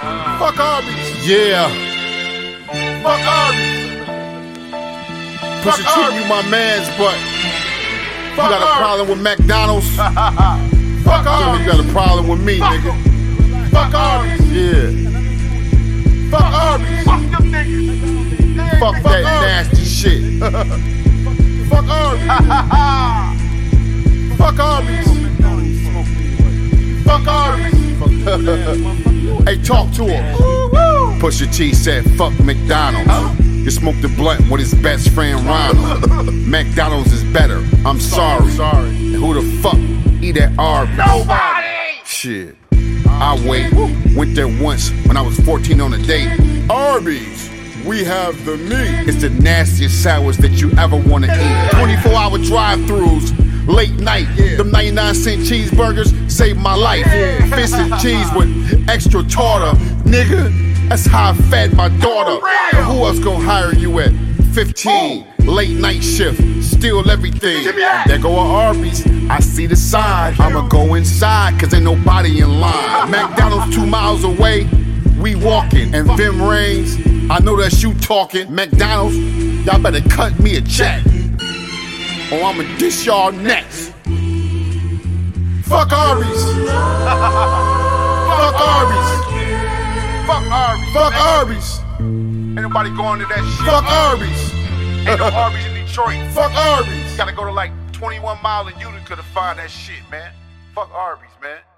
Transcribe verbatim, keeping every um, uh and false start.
Fuck Arby's. Yeah. Fuck Arby's. Pusha T, you my mans, but you got a problem with McDonald's. Fuck Arby's. You got a problem with me, Fuck nigga. Fuck Arby's. Yeah. Fuck Arby's. Fuck them niggas. Fuck Fuck that Arby's. nasty shit. Fuck Arby's. Fuck Arby's. Fuck Arby's. Hey, talk to him. Pusha T said, fuck McDonald's. You smoked the blunt with his best friend Ronald. McDonald's is better. I'm sorry. sorry. And who the fuck eat at Arby's? Nobody. Shit. I wait. Went there once when I was fourteen on a date. Arby's, we have the meat. It's the nastiest sandwich that you ever want to eat. twenty-four hour drive-thrus, late night. Yeah. Them ninety-nine cent cheeseburgers saved my life. Yeah. Fish and cheese with extra tartar. Nigga, that's how I fed my daughter. And who else gonna hire you at fifteen? Late night shift, steal everything. There go a Arby's, I see the sign. I'ma go inside, cause ain't nobody in line. McDonald's two miles away, we walking. And Vim Rains, I know that's you talking. McDonald's, y'all better cut me a check, or I'ma dish y'all next. Fuck Arby's. Fuck Arby's. Fuck Arby's. Fuck Arby's. Ain't nobody going to that shit. Fuck Arby's. Ain't no Arby's in Detroit. Fuck Arby's. You gotta go to like twenty-one mile and Utica to find that shit, man. Fuck Arby's, man.